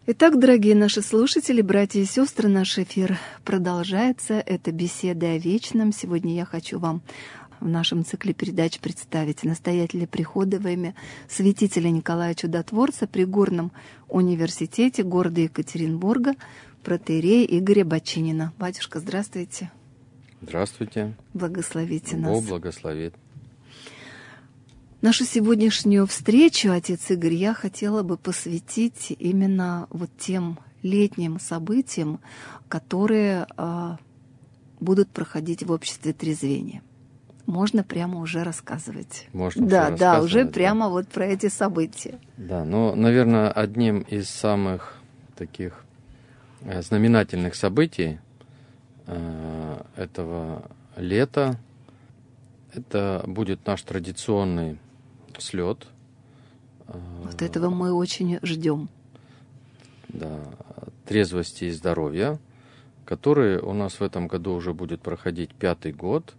Итак, дорогие наши слушатели, братья и сестры, наш эфир продолжается. Это беседа о вечном. Сегодня я хочу вам в нашем цикле передач представить настоятеля прихода во имя святителя Николая Чудотворца при Горном университете города Екатеринбурга, протоиерея Игоря Бочинина. Батюшка, здравствуйте. Здравствуйте. Благословите нас. Бог благословит. Нашу сегодняшнюю встречу, отец Игорь, я хотела бы посвятить именно вот тем летним событиям, которые будут проходить в обществе трезвения. Можно прямо уже рассказывать. Можно да, уже прямо вот про эти события. Да, ну, наверное, одним из самых таких знаменательных событий этого лета это будет наш традиционный слет. Вот этого мы очень ждем. Да, трезвости и здоровья, который у нас в этом году уже будет проходить 5-й год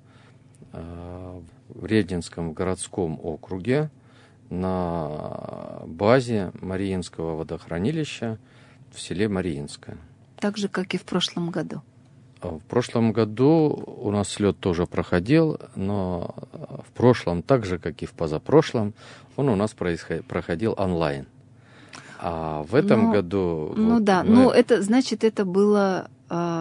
в Рединском городском округе на базе Мариинского водохранилища в селе Мариинское. Так же, как и в прошлом году. В прошлом году у нас слет тоже проходил, но в прошлом, так же, как и в позапрошлом, он у нас проходил онлайн. А в этом году... это значит, это было...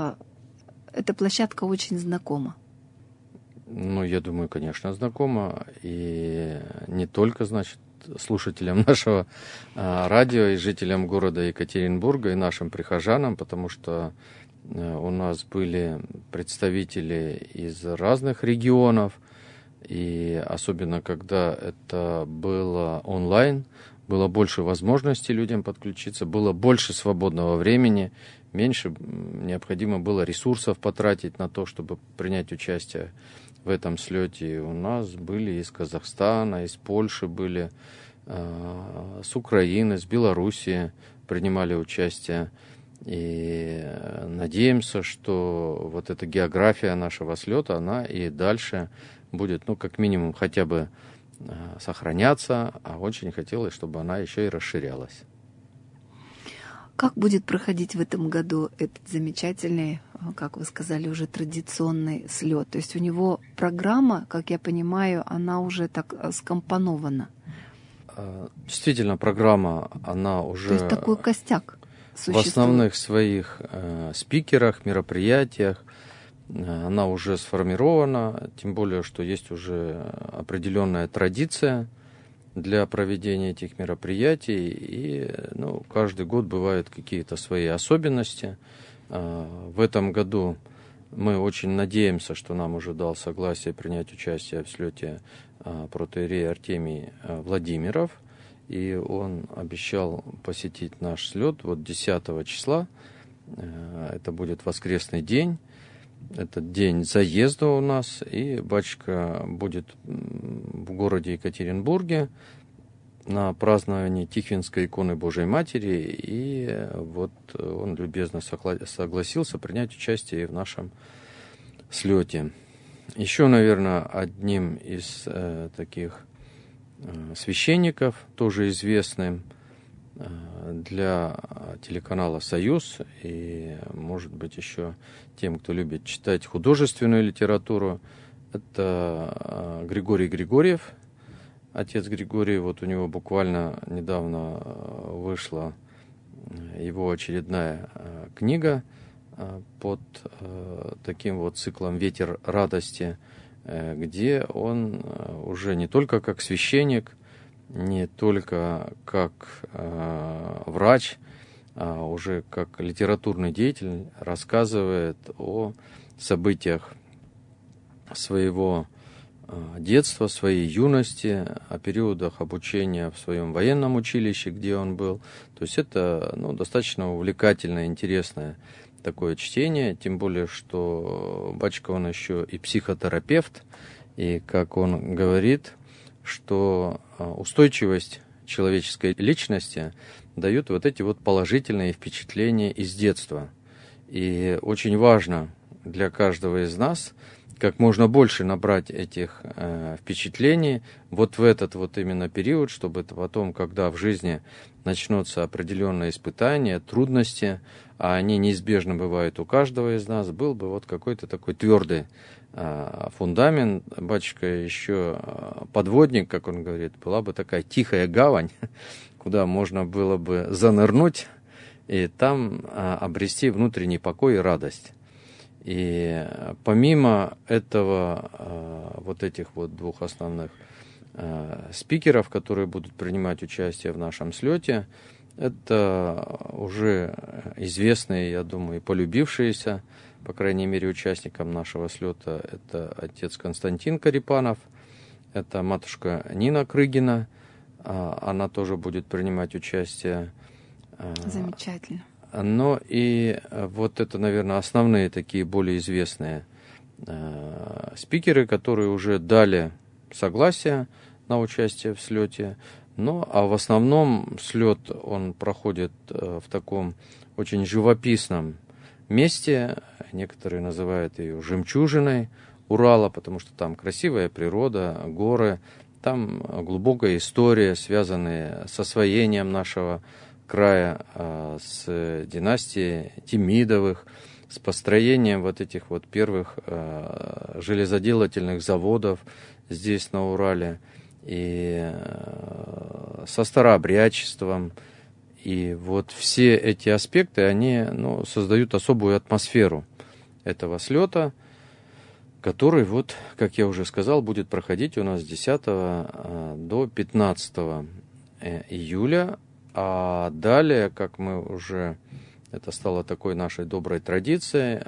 эта площадка очень знакома. Ну, я думаю, конечно, знакома. И не только, значит, слушателям нашего радио и жителям города Екатеринбурга и нашим прихожанам, потому что у нас были представители из разных регионов, и особенно когда это было онлайн, было больше возможностей людям подключиться, было больше свободного времени, меньше необходимо было ресурсов потратить на то, чтобы принять участие в этом слете. У нас были из Казахстана, из Польши были, с Украины, с Белоруссии принимали участие. И надеемся, что вот эта география нашего слета, она и дальше будет, ну, как минимум, хотя бы сохраняться, а очень хотелось, чтобы она еще и расширялась. Как будет проходить в этом году этот замечательный, как вы сказали, уже традиционный слет? То есть у него программа, как я понимаю, она уже так скомпонована. Действительно, программа, она уже... То есть такой костяк существует. В основных своих спикерах, мероприятиях она уже сформирована, тем более, что есть уже определенная традиция для проведения этих мероприятий, и каждый год бывают какие-то свои особенности. В этом году мы очень надеемся, что нам уже дал согласие принять участие в слете протоиерей Артемий Владимиров, и он обещал посетить наш слет 10 числа. Это будет воскресный день. Это день заезда у нас, и батюшка будет в городе Екатеринбурге на праздновании Тихвинской иконы Божией Матери, и вот он любезно согласился принять участие в нашем слете. Еще, наверное, одним из таких священников, тоже известным для телеканала «Союз», и, может быть, еще тем, кто любит читать художественную литературу, это Григорий Григорьев, отец Григорий. Вот у него буквально недавно вышла его очередная книга под таким вот циклом «Ветер радости», где он уже не только как священник, не только как врач, а уже как литературный деятель рассказывает о событиях своего детства, своей юности, о периодах обучения в своем военном училище, где он был. То есть это достаточно увлекательное, интересное такое чтение, тем более, что батюшка, он еще и психотерапевт, и, как он говорит, что устойчивость человеческой личности дают вот эти вот положительные впечатления из детства. И очень важно для каждого из нас как можно больше набрать этих впечатлений вот в этот вот именно период, чтобы это потом, когда в жизни начнутся определенные испытания, трудности, а они неизбежно бывают у каждого из нас, был бы вот какой-то такой твердый фундамент. Батюшка еще подводник, как он говорит, была бы такая тихая гавань, куда можно было бы занырнуть и там обрести внутренний покой и радость. И помимо этого, вот этих вот двух основных спикеров, которые будут принимать участие в нашем слете, это уже известные, я думаю, и полюбившиеся, по крайней мере, участникам нашего слета, это отец Константин Карипанов, это матушка Нина Крыгина, она тоже будет принимать участие. Замечательно. Но и вот это, наверное, основные такие более известные спикеры, которые уже дали согласие на участие в слете. Ну, а в основном слет, он проходит в таком очень живописном месте. Некоторые называют ее жемчужиной Урала, потому что там красивая природа, горы, там глубокая история, связанная с освоением нашего края, с династией Демидовых, с построением вот этих вот первых железоделательных заводов здесь на Урале, и со старообрядчеством. И вот все эти аспекты, они создают особую атмосферу этого слета, который, вот, как я уже сказал, будет проходить у нас с 10 до 15 июля. А далее, как мы уже, это стало такой нашей доброй традицией,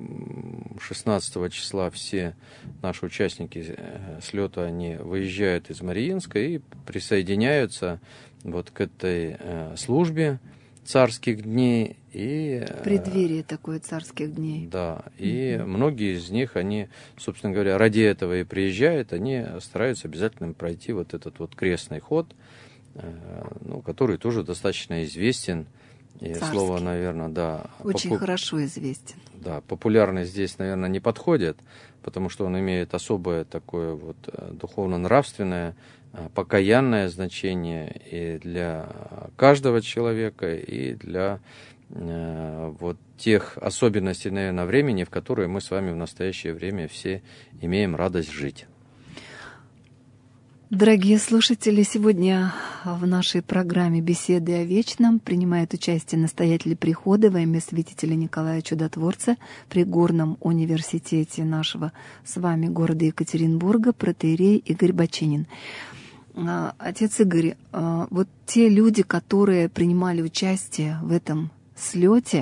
16 числа все наши участники слета, они выезжают из Мариинска и присоединяются вот к этой службе царских дней. И преддверие такое царских дней. Да, и многие из них, они, собственно говоря, ради этого и приезжают, они стараются обязательно пройти вот этот вот крестный ход, который тоже достаточно известен. И слово, наверное, да. Очень хорошо известен. Да, популярный здесь, наверное, не подходит, потому что он имеет особое такое вот духовно-нравственное, покаянное значение и для каждого человека, и для вот тех особенностей, наверное, времени, в которые мы с вами в настоящее время все имеем радость жить. Дорогие слушатели, сегодня в нашей программе «Беседы о вечном» принимает участие настоятель прихода во имя святителя Николая Чудотворца при Горном университете нашего с вами города Екатеринбурга, протоиерей Игорь Баченин. Отец Игорь, вот те люди, которые принимали участие в этом слете,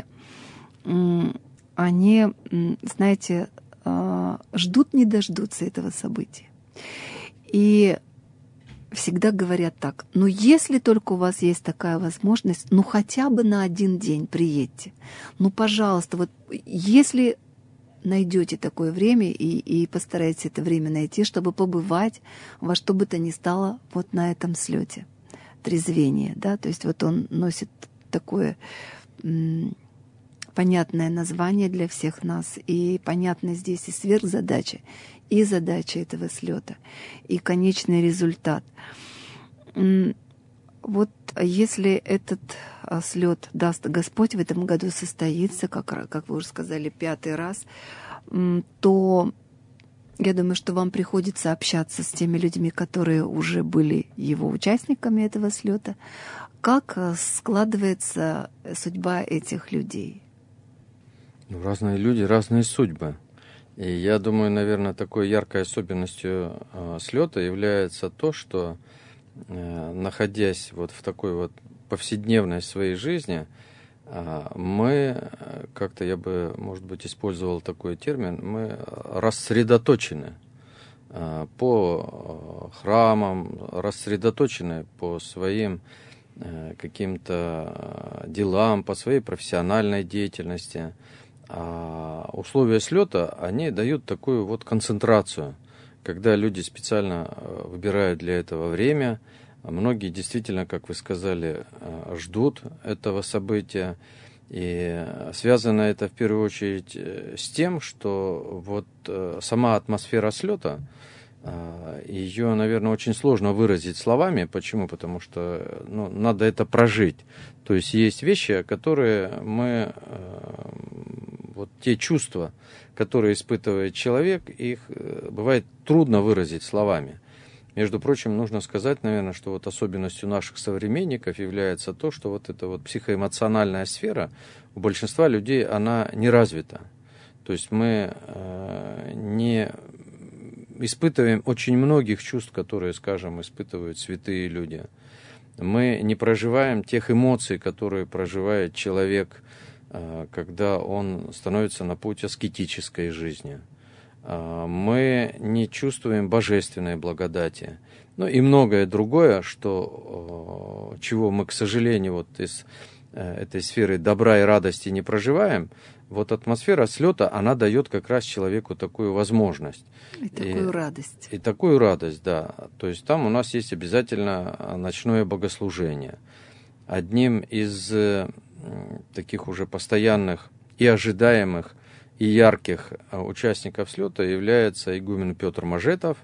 они, знаете, ждут не дождутся этого события. И всегда говорят так: если только у вас есть такая возможность, хотя бы на один день приедьте. Пожалуйста, вот если найдете такое время и постарайтесь это время найти, чтобы побывать во что бы то ни стало вот на этом слете. Трезвение, да, то есть вот он носит такое понятное название для всех нас, и понятно здесь и сверхзадача, и задача этого слета, и конечный результат. Вот если этот слет даст Господь в этом году состоится, как вы уже сказали, 5-й раз, то я думаю, что вам приходится общаться с теми людьми, которые уже были его участниками этого слета. Как складывается судьба этих людей? Разные люди, разные судьбы. И я думаю, наверное, такой яркой особенностью слета является то, что, находясь вот в такой вот повседневной своей жизни, мы как-то, я бы, может быть, использовал такой термин, мы рассредоточены по храмам, рассредоточены по своим каким-то делам, по своей профессиональной деятельности. А условия слета, они дают такую вот концентрацию, когда люди специально выбирают для этого время. Многие действительно, как вы сказали, ждут этого события. И связано это в первую очередь с тем, что вот сама атмосфера слета, ее, наверное, очень сложно выразить словами. Почему? Потому что надо это прожить. То есть есть вещи, которые мы, вот те чувства, которые испытывает человек, их бывает трудно выразить словами. Между прочим, нужно сказать, наверное, что вот особенностью наших современников является то, что вот эта вот психоэмоциональная сфера у большинства людей, она не развита. То есть мы не испытываем очень многих чувств, которые, скажем, испытывают святые люди. Мы не проживаем тех эмоций, которые проживает человек, когда он становится на путь аскетической жизни. Мы не чувствуем божественной благодати. И многое другое, чего мы, к сожалению, вот из этой сферы добра и радости не проживаем. Вот атмосфера слета, она дает как раз человеку такую возможность. И такую радость. И такую радость, да. То есть там у нас есть обязательно ночное богослужение. Одним из таких уже постоянных и ожидаемых и ярких участников слета является игумен Петр Мажетов,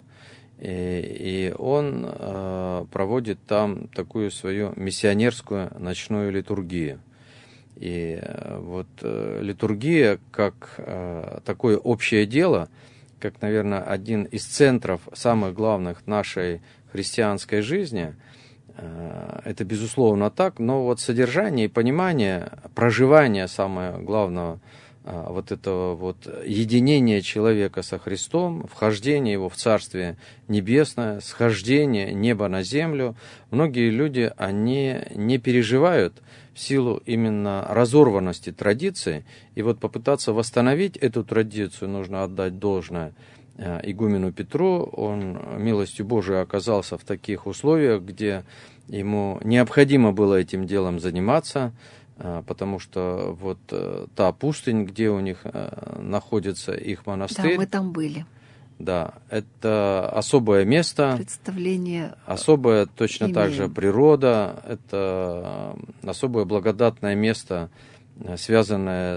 и он проводит там такую свою миссионерскую ночную литургию. И вот литургия как такое общее дело, как, наверное, один из центров самых главных нашей христианской жизни, это безусловно так, но вот содержание и понимание, проживание самое главное вот этого вот единения человека со Христом, вхождение его в Царствие Небесное, схождение неба на землю, многие люди, они не переживают в силу именно разорванности традиции, и вот попытаться восстановить эту традицию нужно отдать должное игумену Петру. Он милостью Божией оказался в таких условиях, где ему необходимо было этим делом заниматься, потому что вот та пустынь, где у них находится их монастырь. Да, мы там были. Да, это особое место. Представление. Особая точно имеем. Так же природа. Это особое благодатное место, связанное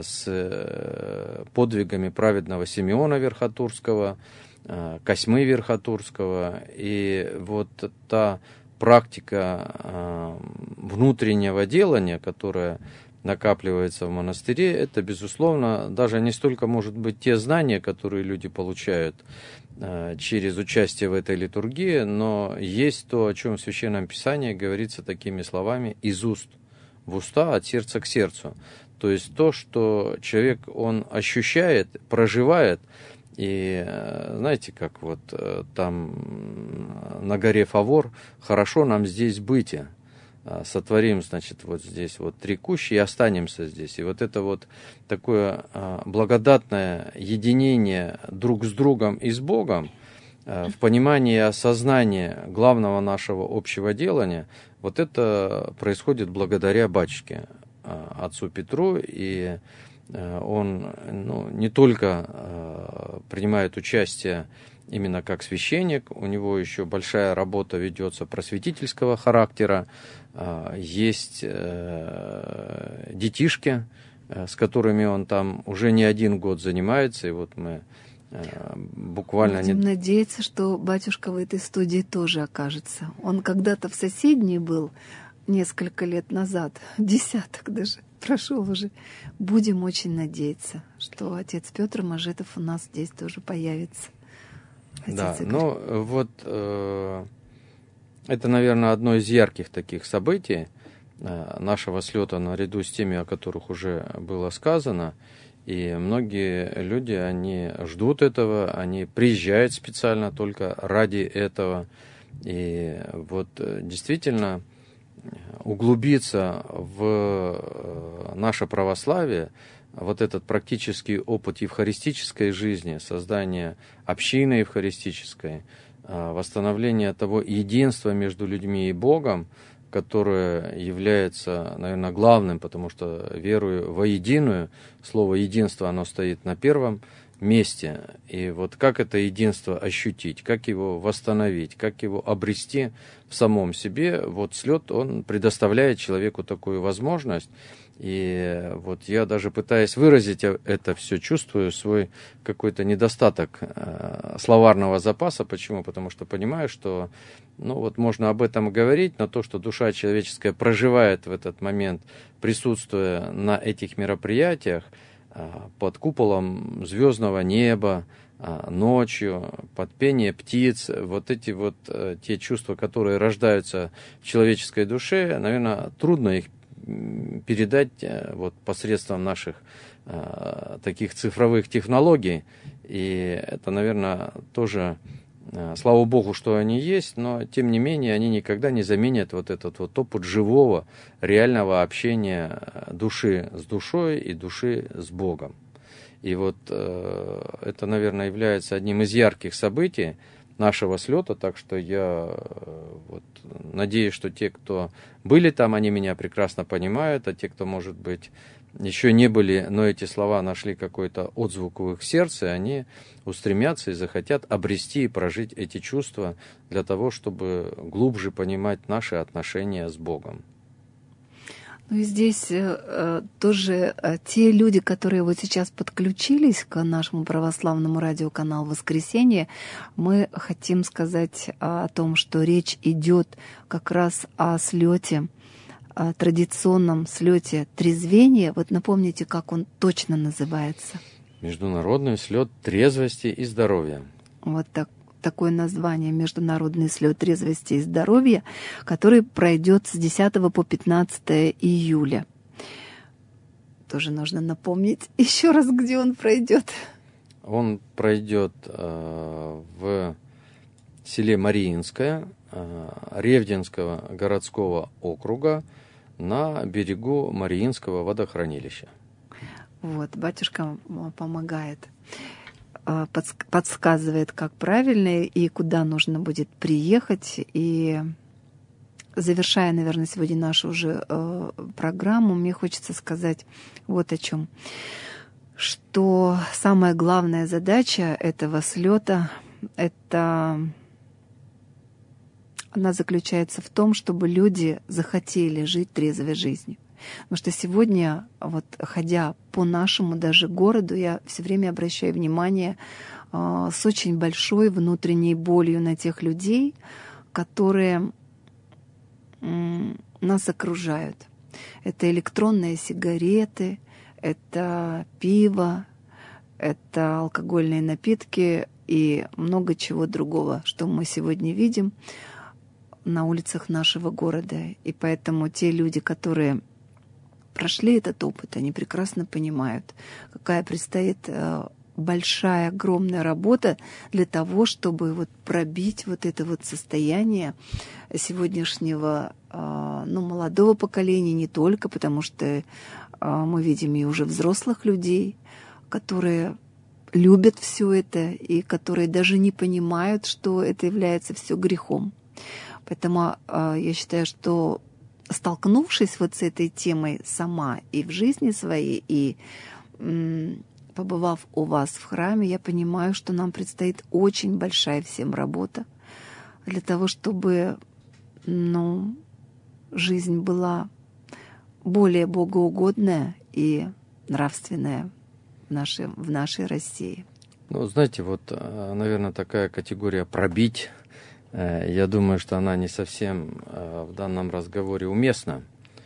с подвигами праведного Симеона Верхотурского, Косьмы Верхотурского. И вот та практика внутреннего делания, которая накапливается в монастыре, это, безусловно, даже не столько, может быть, те знания, которые люди получают через участие в этой литургии, но есть то, о чем в Священном Писании говорится такими словами: из уст в уста, от сердца к сердцу. То есть то, что человек, он ощущает, проживает. И знаете, как вот там на горе Фавор: хорошо нам здесь быть, сотворим, значит, вот здесь вот 3 кущи и останемся здесь. И вот это вот такое благодатное единение друг с другом и с Богом в понимании и осознании главного нашего общего делания, вот это происходит благодаря батюшке, отцу Петру. И он не только принимает участие именно как священник, у него еще большая работа ведется просветительского характера, есть детишки, с которыми он там уже не 1 год занимается, и вот мы буквально... Будем надеяться, что батюшка в этой студии тоже окажется. Он когда-то в соседней был несколько лет назад, 10 даже прошел уже. Будем очень надеяться, что отец Петр Мажетов у нас здесь тоже появится. Да, вот это, наверное, одно из ярких таких событий нашего слета, наряду с теми, о которых уже было сказано. И многие люди, они ждут этого, они приезжают специально только ради этого. И вот действительно углубиться в наше православие, вот этот практический опыт евхаристической жизни, создание общины евхаристической, восстановление того единства между людьми и Богом, которое является, наверное, главным, потому что верую во единую, слово «единство», оно стоит на первом месте. И вот как это единство ощутить, как его восстановить, как его обрести в самом себе, вот слет, он предоставляет человеку такую возможность. И вот я даже пытаясь выразить это все, чувствую свой какой-то недостаток словарного запаса. Почему? Потому что понимаю, что вот можно об этом говорить, но то, что душа человеческая проживает в этот момент, присутствуя на этих мероприятиях, под куполом звездного неба, ночью, под пение птиц, вот эти вот те чувства, которые рождаются в человеческой душе, наверное, трудно их передать вот посредством наших таких цифровых технологий. И это, наверное, тоже, слава Богу, что они есть, но тем не менее они никогда не заменят вот этот вот опыт живого, реального общения души с душой и души с Богом. И вот это, наверное, является одним из ярких событий нашего слета, так что я вот надеюсь, что те, кто были там, они меня прекрасно понимают, а те, кто, может быть, еще не были, но эти слова нашли какой-то отзвук в их сердце, они устремятся и захотят обрести и прожить эти чувства для того, чтобы глубже понимать наши отношения с Богом. Ну и здесь тоже те люди, которые вот сейчас подключились к нашему православному радиоканалу «Воскресенье», мы хотим сказать о том, что речь идет как раз о слете, о традиционном слете трезвения. Вот напомните, как он точно называется. Международный слет трезвости и здоровья. Вот так. Такое название «Международный слет трезвости и здоровья», который пройдет с 10 по 15 июля. Тоже нужно напомнить еще раз, где он пройдет. Он пройдет в селе Мариинское Ревдинского городского округа на берегу Мариинского водохранилища. Вот, батюшка помогает, подсказывает, как правильно и куда нужно будет приехать. И завершая, наверное, сегодня нашу уже программу, мне хочется сказать вот о чем. Что самая главная задача этого слета она заключается в том, чтобы люди захотели жить трезвой жизнью. Потому что сегодня, вот ходя по нашему даже городу, я все время обращаю внимание с очень большой внутренней болью на тех людей, которые нас окружают. Это электронные сигареты, это пиво, это алкогольные напитки и много чего другого, что мы сегодня видим на улицах нашего города. И поэтому те люди, которые прошли этот опыт, они прекрасно понимают, какая предстоит большая, огромная работа для того, чтобы вот пробить вот это вот состояние сегодняшнего молодого поколения, не только, потому что мы видим и уже взрослых людей, которые любят все это и которые даже не понимают, что это является все грехом. Поэтому я считаю, что столкнувшись вот с этой темой сама и в жизни своей, и побывав у вас в храме, я понимаю, что нам предстоит очень большая всем работа для того, чтобы жизнь была более богоугодная и нравственная в нашей России. Знаете, вот, наверное, такая категория «пробить», я думаю, что она не совсем в данном разговоре уместна.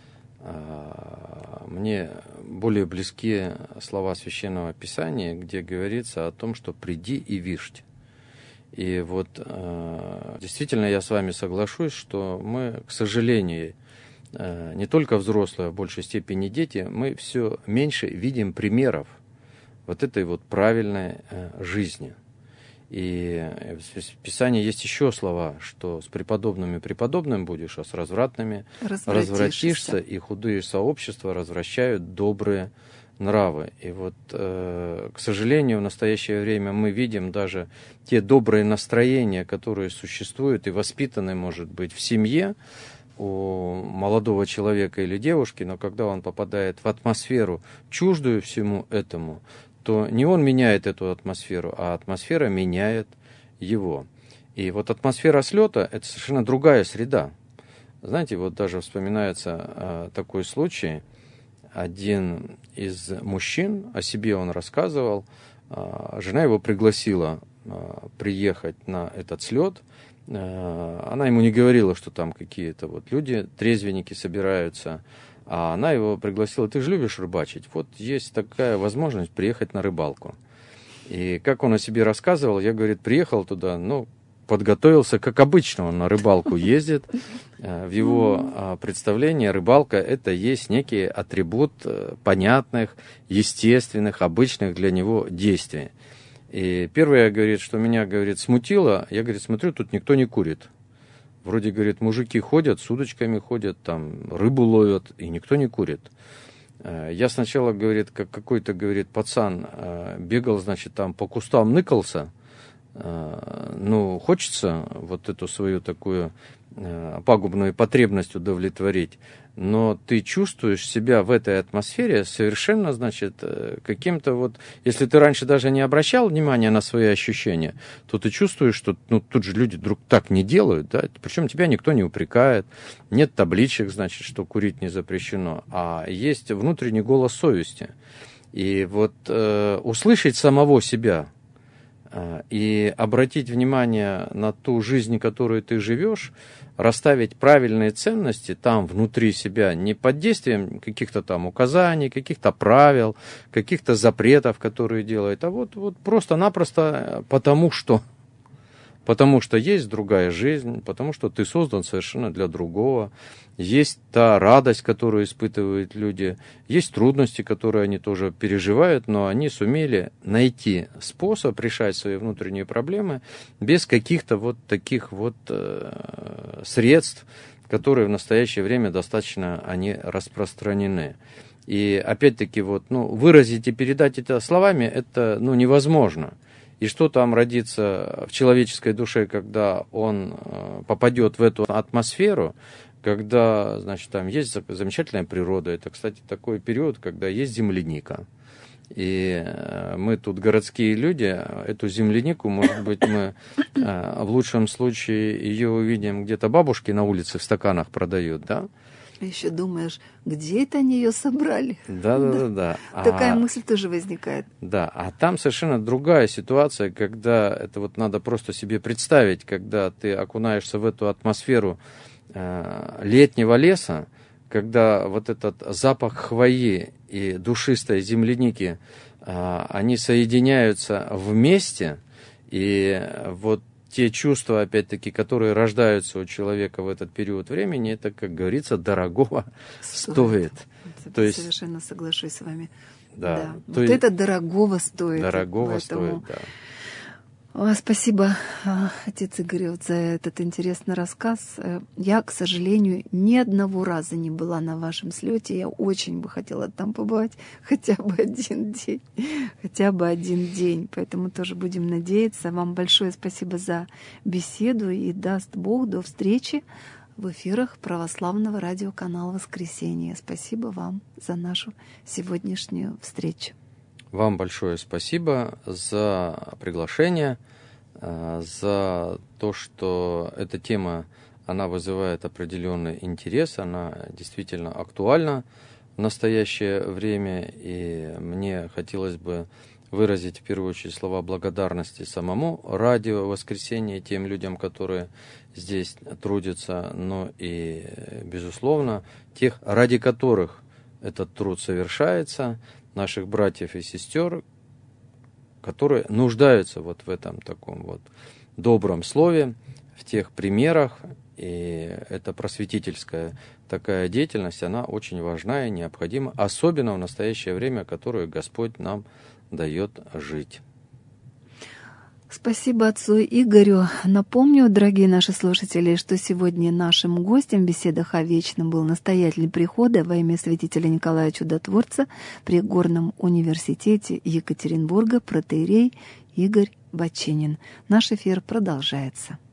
Мне более близки слова Священного Писания, где говорится о том, что «приди и виждь». И вот действительно я с вами соглашусь, что мы, к сожалению, не только взрослые, а в большей степени дети, мы все меньше видим примеров вот этой вот правильной жизни. И в Писании есть еще слова, что с преподобным будешь, а с развратными развратишься, и худые сообщества развращают добрые нравы. И вот, к сожалению, в настоящее время мы видим даже те добрые настроения, которые существуют и воспитаны, может быть, в семье у молодого человека или девушки, но когда он попадает в атмосферу чуждую всему этому, что не он меняет эту атмосферу, а атмосфера меняет его. И вот атмосфера слета – это совершенно другая среда. Знаете, вот даже вспоминается такой случай. Один из мужчин, о себе он рассказывал, жена его пригласила приехать на этот слет. Она ему не говорила, что там какие-то вот люди, трезвенники собираются, а она его пригласила: ты же любишь рыбачить, вот есть такая возможность приехать на рыбалку. И как он о себе рассказывал, я, говорит, приехал туда, подготовился, как обычно он на рыбалку ездит. В его представлении рыбалка – это есть некий атрибут понятных, естественных, обычных для него действий. И первое, говорит, что меня, говорит, смутило, я, говорит, смотрю, тут никто не курит. Вроде, говорит, мужики ходят, с удочками ходят, там рыбу ловят, и никто не курит. Я сначала, говорит, как какой-то, говорит, пацан бегал, значит, там по кустам ныкался. Хочется вот эту свою такую пагубную потребность удовлетворить, но ты чувствуешь себя в этой атмосфере совершенно, значит, каким-то вот, если ты раньше даже не обращал внимания на свои ощущения, то ты чувствуешь, что тут же люди вдруг так не делают, да, причем тебя никто не упрекает, нет табличек, значит, что курить не запрещено, а есть внутренний голос совести. И вот услышать самого себя и обратить внимание на ту жизнь, которую ты живешь, расставить правильные ценности там внутри себя, не под действием каких-то там указаний, каких-то правил, каких-то запретов, которые делают, а вот просто-напросто потому что есть другая жизнь, потому что ты создан совершенно для другого, есть та радость, которую испытывают люди, есть трудности, которые они тоже переживают, но они сумели найти способ решать свои внутренние проблемы без каких-то вот таких вот средств, которые в настоящее время достаточно они распространены. И опять-таки выразить и передать это словами это невозможно. И что там родится в человеческой душе, когда он попадет в эту атмосферу, когда, значит, там есть замечательная природа. Это, кстати, такой период, когда есть земляника. И мы тут, городские люди, эту землянику, может быть, мы в лучшем случае ее увидим, где-то бабушки на улице в стаканах продают, да? Еще думаешь, где это они ее собрали? Да. Такая мысль тоже возникает. Да, а там совершенно другая ситуация, когда это вот надо просто себе представить, когда ты окунаешься в эту атмосферу летнего леса, когда вот этот запах хвои и душистой земляники, они соединяются вместе, и вот те чувства, опять-таки, которые рождаются у человека в этот период времени, это, как говорится, дорогого стоит. То есть, совершенно соглашусь с вами. Да. Вот это дорогого стоит. Дорогого стоит, да. Спасибо, отец Игорь, за этот интересный рассказ. Я, к сожалению, ни одного раза не была на вашем слете. Я очень бы хотела там побывать хотя бы один день. Поэтому тоже будем надеяться. Вам большое спасибо за беседу. И даст Бог, до встречи в эфирах православного радиоканала «Воскресенье». Спасибо вам за нашу сегодняшнюю встречу. Вам большое спасибо за приглашение, за то, что эта тема, она вызывает определенный интерес, она действительно актуальна в настоящее время, и мне хотелось бы выразить в первую очередь слова благодарности самому радио «Воскресенье», тем людям, которые здесь трудятся, но и, безусловно, тех, ради которых этот труд совершается, наших братьев и сестер, которые нуждаются вот в этом таком вот добром слове, в тех примерах, и эта просветительская такая деятельность, она очень важна и необходима, особенно в настоящее время, которое Господь нам дает жить. Спасибо отцу Игорю. Напомню, дорогие наши слушатели, что сегодня нашим гостем в беседах о вечном был настоятель прихода во имя святителя Николая Чудотворца при Горном университете Екатеринбурга протоиерей Игорь Бачинин. Наш эфир продолжается.